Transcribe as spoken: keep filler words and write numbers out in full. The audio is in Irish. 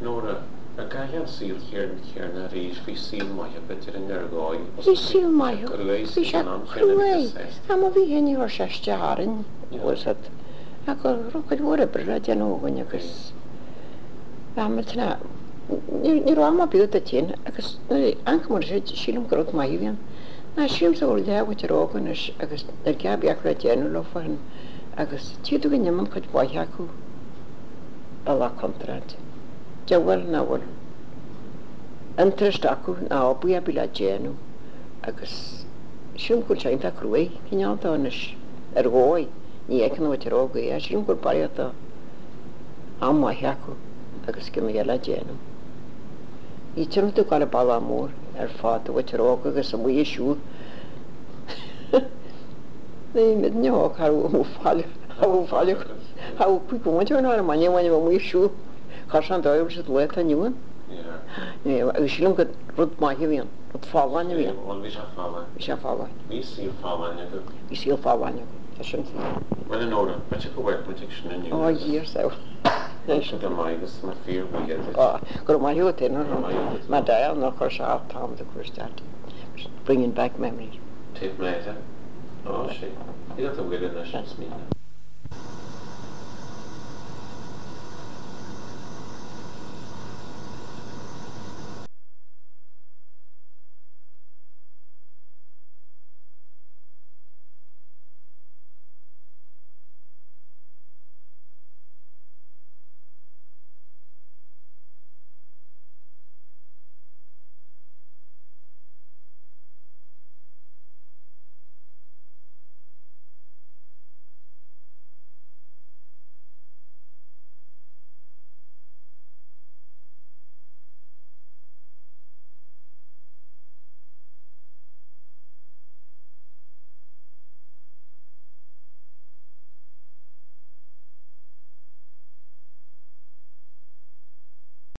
Nóra a gaian síl chéar chéar na rís hí síl mai a bitir in nergáil. Bhí síl mai bhí sé crué a má bhí héine ar seisteáin was a go ruchaid bhra bre a denóhain agus bheitna ní rá má beú a tin agus ancamar sé sílam grot mai bhíon na síl ó lehait rágan agus na cebeach le déanú le fain agus tíú go neman chuid baithe acu a le contraint. Dehfuil náhfuil antrist acu ná bu a bí le déanú agus siúm chuil seint a crué cináltáis ar gáid ní écan bhaid rágaí a siúm gur bailtá am maithe acu agus go mé le déanú. Í tíú tú gáil ball mór ar fád bhaid rága agus a mu siú Ní mid neá charú mú fáile a fáile a pu gomátear a maine bhaine bh mu siú cha an dáir se le a nniuan agus sílam go rud maithe bhíon rud fáhaine bhíon hí sé fáhain. Bhí síl fáhaine go. Bhí síl fáhaine go sin. Well nóra be go bhhaid mu sin inniu. Á dír sa. Éisi go maigus mar fíor gur maiú má da nach chu se tám a chuirsteart. Bringing back memories. Tape méide á sé. Í a bhfuil na sin smína.